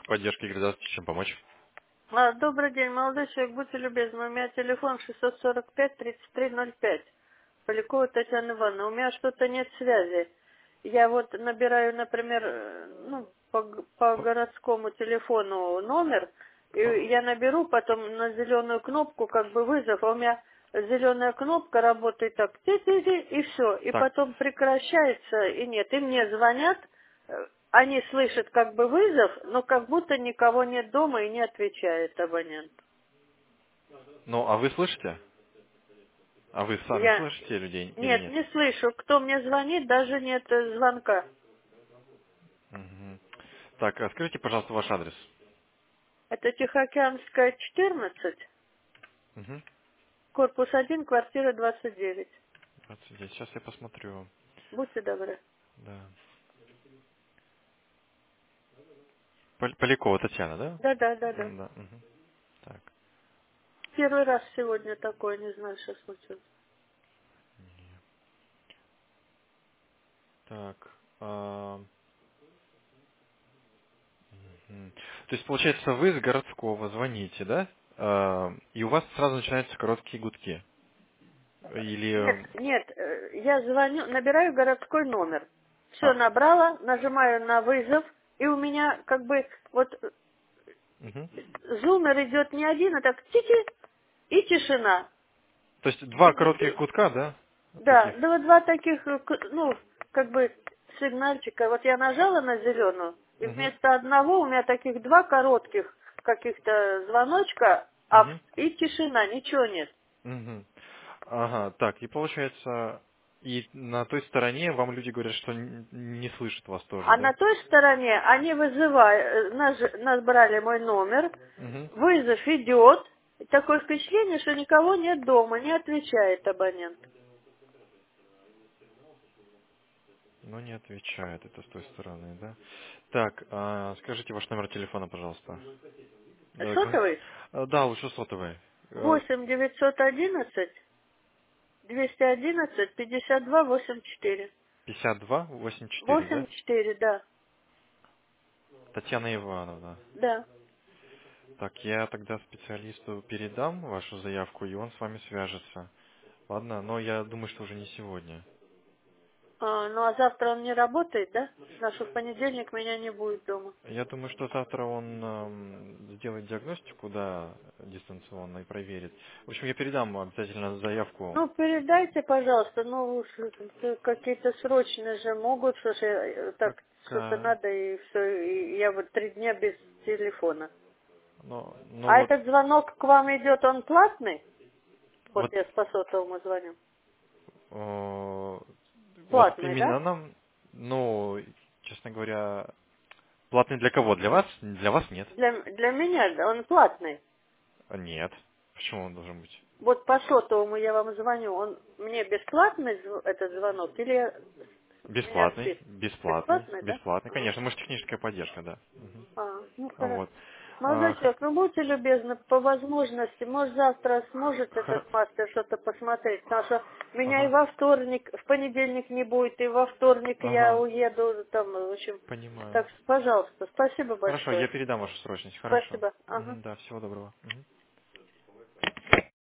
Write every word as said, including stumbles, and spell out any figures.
Поддержка игры, здравствуйте, чем помочь? А, добрый день, молодой человек, будьте любезны, у меня телефон шестьсот сорок пять тридцать три ноль пять. Полякова Татьяна Ивановна. У меня что-то нет связи. Я вот набираю, например, э, ну, по, г- по П- городскому телефону номер, и п- я наберу потом на зеленую кнопку как бы вызов, а у меня зеленая кнопка работает так, ти-ти-ти, и все, и Так, потом прекращается, и нет, и мне звонят, э, они слышат как бы вызов, но как будто никого нет дома и не отвечает абонент. ну а вы слышите? А вы сами Я, слышите людей или нет, нет? не слышу, кто мне звонит, даже нет э, звонка. Мгм. Так, а скажите, пожалуйста, ваш адрес. Это Тихоокеанская, четырнадцать, Угу. корпус один, квартира двадцать девять. двадцать девять. Сейчас я посмотрю. Будьте добры. Да. Пол- Полякова Татьяна, да? Да, да, да, да. М, Да. Мгм. Так. Первый раз сегодня такое, не знаю, что случилось. Так. а, мгм. То есть, получается, вы с городского звоните, да? А, И у вас сразу начинаются короткие гудки. Нет, Или... нет, э, я звоню, набираю городской номер. Все А, набрала, нажимаю на вызов, и у меня как бы вот э, мгм. зумер идет не один, а так тики и тишина. То есть два коротких гудка, да? Да, Таких. да вот два таких, э, к- ну, как бы сигнальчика. Вот я нажала на зеленую, и Мгм. вместо одного у меня таких два коротких каких-то звоночка, а в- Мгм. и тишина, ничего нет. Мгм. Ага, так, и получается, и на той стороне вам люди говорят, что н- не слышат вас тоже, А да? на той стороне они вызывают, наж- набрали мой номер, Угу. вызов идет, и такое впечатление, что никого нет дома, не отвечает абонент. Но не отвечает это с той стороны, да? Так, а, скажите ваш номер телефона, пожалуйста. Э, г- Сотовый? э, Да, лучше сотовый. Э, восемь девятьсот одиннадцать двести одиннадцать пятьдесят два восемьдесят четыре. пятьдесят два восемьдесят четыре, да? Восемь четыре, да, Татьяна Ивановна. да. Так, я тогда специалисту передам вашу заявку, и он с вами свяжется. Ладно, но я думаю, что уже не сегодня. А, ну а завтра он не работает, да? Потому что в понедельник меня не будет дома. Я думаю, что завтра он эм, сделает диагностику, да, дистанционно и проверит. В общем, я передам обязательно заявку. Ну, передайте, пожалуйста, ну уж э, какие-то срочные же могут, что ж, э, Так, так что-то а, надо, и все, и я вот три дня без телефона. ну, ну А вот, этот звонок к вам идет, он платный? Вот вот, я с по сотовому звоню. э, вот Платный, именно да? нам, ну, честно говоря, платный для кого? Для вас? Для вас нет. Для, для меня да, он платный. А, нет. Почему он должен быть? Вот по сотовому я вам звоню, он мне бесплатный зв- этот звонок или я- меня Бесплатный, спит? бесплатный, Бесплатный, да? бесплатный, А. конечно, может техническая поддержка, да. Мгм. А, ну хорошо. Вот. Молодой А, х- человек, ну будьте любезны, по возможности, может завтра сможет хор- этот мастер что-то посмотреть, потому что меня и Ага, во вторник, в понедельник не будет, и во вторник я ага, уеду, там, в общем. понимаю. Так, что, пожалуйста, спасибо Хорошо, я большое. передам вашу срочность. Хорошо. Спасибо. Ага. Мгм, да, всего доброго. Мгм.